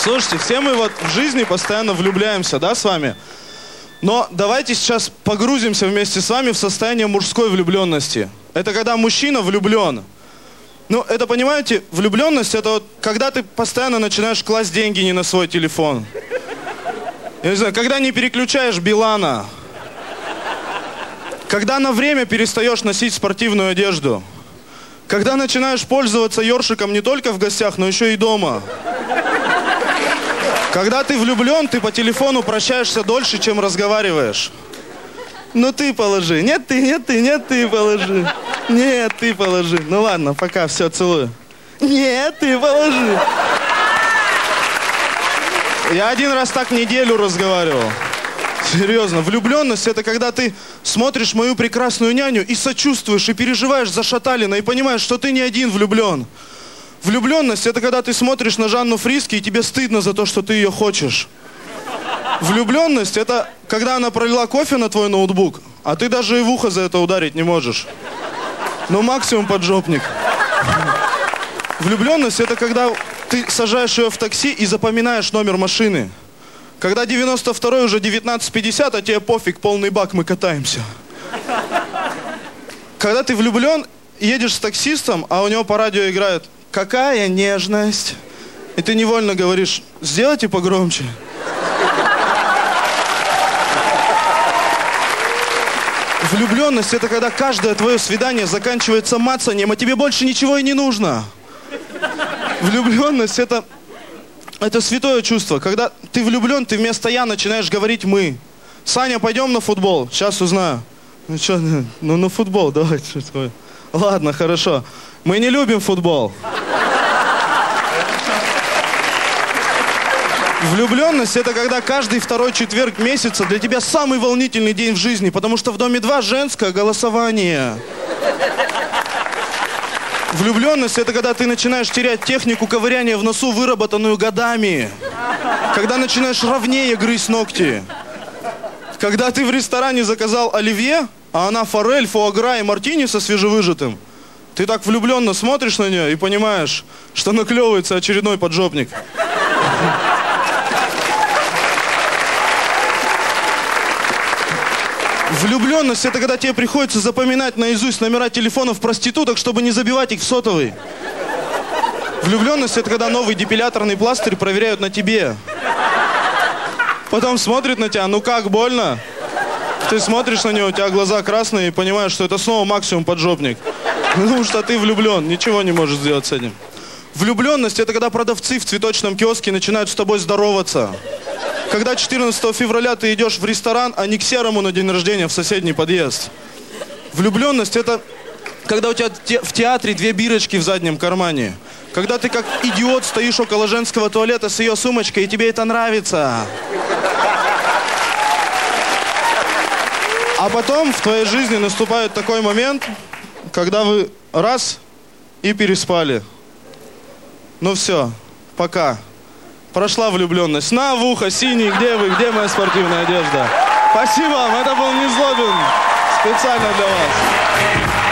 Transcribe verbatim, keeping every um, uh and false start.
Слушайте, все мы вот в жизни постоянно влюбляемся, да, с вами? Но давайте сейчас погрузимся вместе с вами в состояние мужской влюбленности. Это когда мужчина влюблен. Ну, это, понимаете, влюбленность, это вот когда ты постоянно начинаешь класть деньги не на свой телефон. Я не знаю, когда не переключаешь Билана. Когда на время перестаешь носить спортивную одежду. Когда начинаешь пользоваться ёршиком не только в гостях, но еще и дома. Когда ты влюблен, ты по телефону прощаешься дольше, чем разговариваешь. Ну ты положи. Нет ты, нет ты, нет ты положи. Нет, ты положи. Ну ладно, пока, все, целую. Нет, ты положи. Я один раз так неделю разговаривал. Серьезно, влюбленность — это когда ты смотришь «Мою прекрасную няню» и сочувствуешь, и переживаешь за Шаталина, и понимаешь, что ты не один влюблен. Влюбленность — это когда ты смотришь на Жанну Фриске, и тебе стыдно за то, что ты ее хочешь. Влюбленность — это когда она пролила кофе на твой ноутбук, а ты даже и в ухо за это ударить не можешь. Ну, максимум поджопник. Влюбленность — это когда ты сажаешь ее в такси и запоминаешь номер машины. Когда девяносто второй уже девятнадцать пятьдесят, а тебе пофиг, полный бак, мы катаемся. Когда ты влюблен, едешь с таксистом, а у него по радио играет «Какая нежность!» И ты невольно говоришь «Сделайте погромче». Влюбленность — это когда каждое твое свидание заканчивается мацанием, а тебе больше ничего и не нужно. Влюбленность — это... Это святое чувство. Когда ты влюблен, ты вместо «я» начинаешь говорить «мы». Саня, пойдем на футбол? Сейчас узнаю. Ну что, ну на футбол, давай. Ладно, хорошо. Мы не любим футбол. Влюбленность — это когда каждый второй четверг месяца для тебя самый волнительный день в жизни, потому что в Доме два женское голосование. Влюбленность — это когда ты начинаешь терять технику ковыряния в носу, выработанную годами. Когда начинаешь ровнее грызть ногти. Когда ты в ресторане заказал оливье, а она форель, фуагра и мартини со свежевыжатым. Ты так влюбленно смотришь на нее и понимаешь, что наклевывается очередной поджопник. Влюбленность — это когда тебе приходится запоминать наизусть номера телефонов проституток, чтобы не забивать их в сотовый. Влюбленность — это когда новый депиляторный пластырь проверяют на тебе. Потом смотрит на тебя, ну как, больно? Ты смотришь на него, у тебя глаза красные и понимаешь, что это снова максимум поджопник. Потому что ты влюблен, ничего не можешь сделать с этим. Влюбленность — это когда продавцы в цветочном киоске начинают с тобой здороваться. Когда четырнадцатого февраля ты идешь в ресторан, а не к серому на день рождения в соседний подъезд. Влюбленность — это когда у тебя в театре две бирочки в заднем кармане. Когда ты как идиот стоишь около женского туалета с ее сумочкой, и тебе это нравится. А потом в твоей жизни наступает такой момент, когда вы раз и переспали. Ну все, пока. Прошла влюбленность. На, в ухо, синий, где вы, где моя спортивная одежда? Спасибо вам, это был Незлобин. Специально для вас.